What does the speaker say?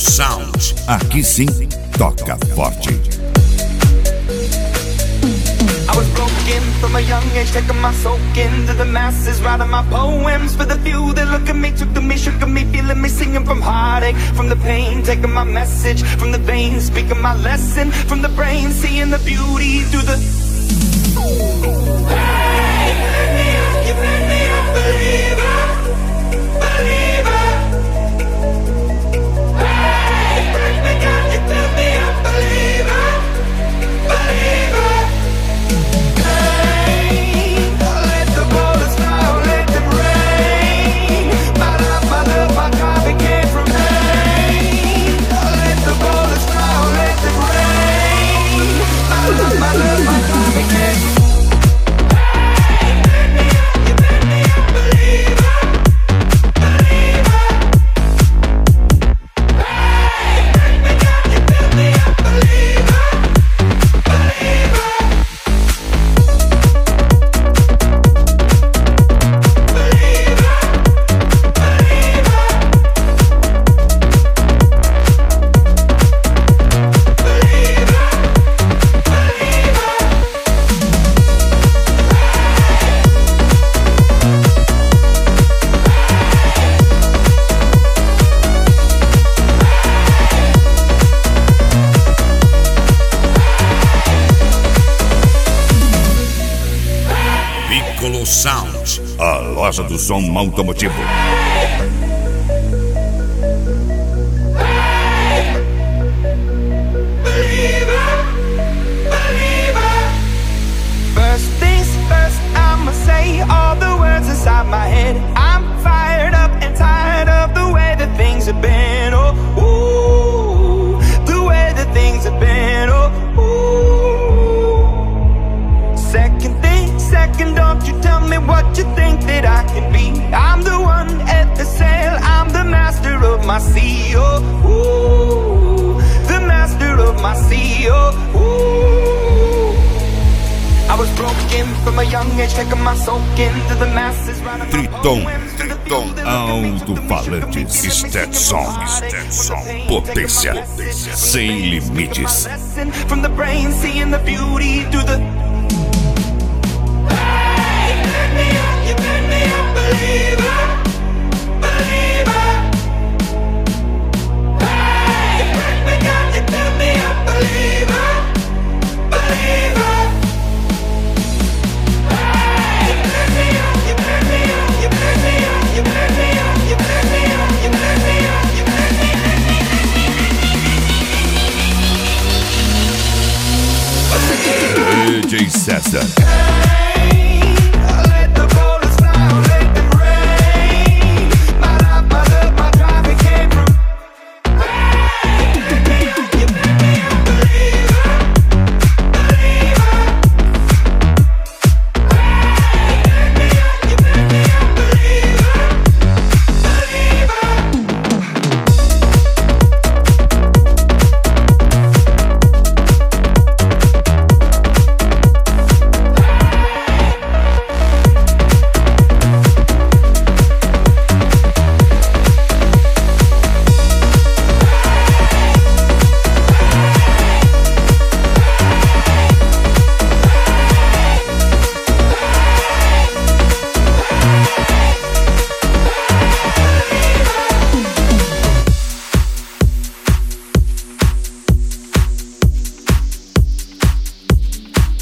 Sound. Aqui sim, toca forte. I was broken from a young age, taking my soak into the masses, writing my poems for the few that look at me, took to me, shook at me, feeling me, singing from heartache, from the pain, taking my message from the veins, speaking my lesson from the brain, seeing the beauty through the. Hey, you made me a believer, believer. Hey, break me down, you fill me a believer, believer. Sound, a loja do som automotivo. First things first, I'ma say all the words inside my head. I'm fired up and tired of the way that things have been. Oh, ooh, the way that things have been. Oh, ooh. Second thing, second, don't you tell me what you think that I can be. I'm the one at the sail, I'm the master of my sea. Oh, ooh, the master of my sea. Oh, ooh. I was broken from a young age, taking my soul into the masses. Triton, alto-falantes, Stetson, potência sem limites. From the brain, seeing the beauty through the. Believer, believer. Hey, you break me down, you fill me up, believer, believer. Hey, you burn me up, you burn me up, you burn me up, you burn me up, you burn me up, you burn me up, you burn me up. DJ César.